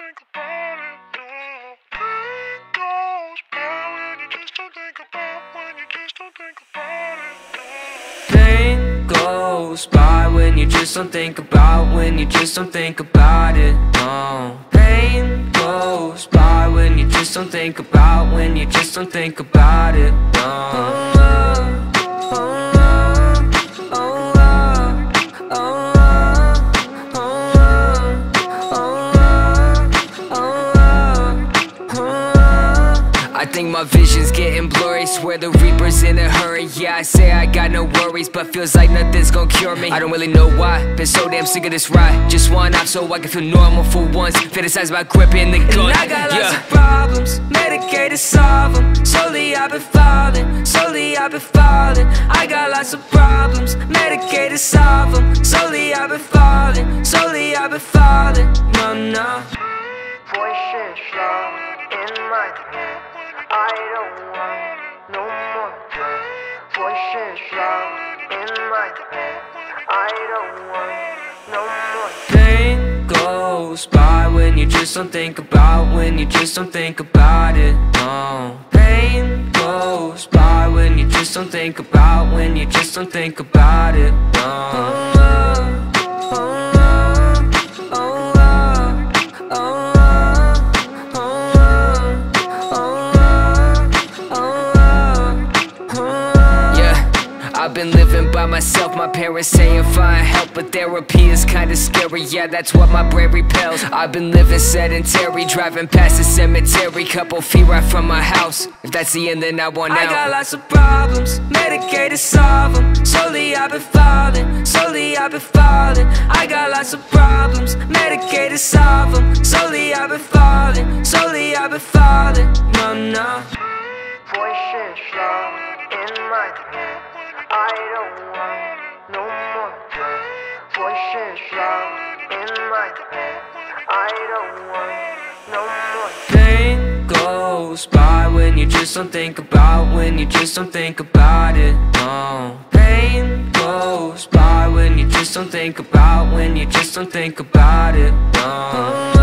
think about it. No. Pain goes by when you just don't think about, when you just don't think about it. No. Pain goes by when you just don't think about, when you just don't think about it. No. Pain goes by when you just don't think about, when you just don't think about it. No. I think my vision's getting blurry, swear the Reaper's in a hurry. Yeah, I say I got no worries, but feels like nothing's gonna cure me. I don't really know why, been so damn sick of this ride. Just one off so I can feel normal for once. Fantasize about gripping the gun. And I got lots of problems, medicated, solve them. Slowly I've been falling, slowly I've been falling. I got lots of problems, medicated, solve them. Slowly I've been falling, slowly I've been falling. No, no. Voices loud in my head. I don't want no more pain. Voices loud in my head. I don't want no more Pain goes by when you just don't think about, when you just don't think about it. No. Pain goes by when you just don't think about, when you just don't think about it. No. I've been living by myself, my parents saying find help, but therapy is kinda scary, yeah, that's what my brain repels. I've been living sedentary, driving past the cemetery, couple feet right from my house. If that's the end, then I want out. I got lots of problems, medicated, solve them. Slowly I've been falling, slowly I've been falling. I got lots of problems, medicated, solve them. Slowly I've been falling, slowly I've been falling. No, no. voices loud in my head. I don't want no more pain. Voices loud in my head. I don't want no more Pain goes by when you just don't think about, when you just don't think about it. No. Pain goes by when you just don't think about, when you just don't think about it. No.